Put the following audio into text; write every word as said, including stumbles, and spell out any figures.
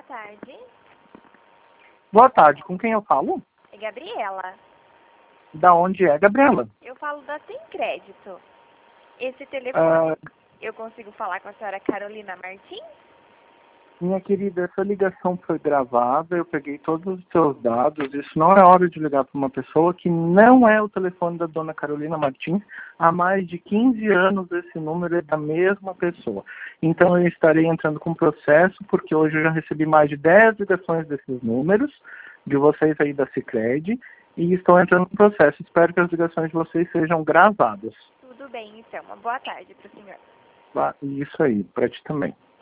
tarde. Boa tarde, com quem eu falo? É Gabriela. Da onde é, Gabriela? Eu falo da Tem Crédito. Esse telefone, Uh, eu consigo falar com a senhora Carolina Martins? minha querida, essa ligação foi gravada, eu peguei todos os seus dados, isso não é hora de ligar para uma pessoa que não é o telefone da dona Carolina Martins. Há mais de quinze anos esse número é da mesma pessoa. Então eu estarei entrando com processo, porque hoje eu já recebi mais de dez ligações desses números, de vocês aí da Sicredi, e estou entrando com processo. Espero que as ligações de vocês sejam gravadas. Tudo bem, então. Uma boa tarde para o senhor. Isso aí, para ti também.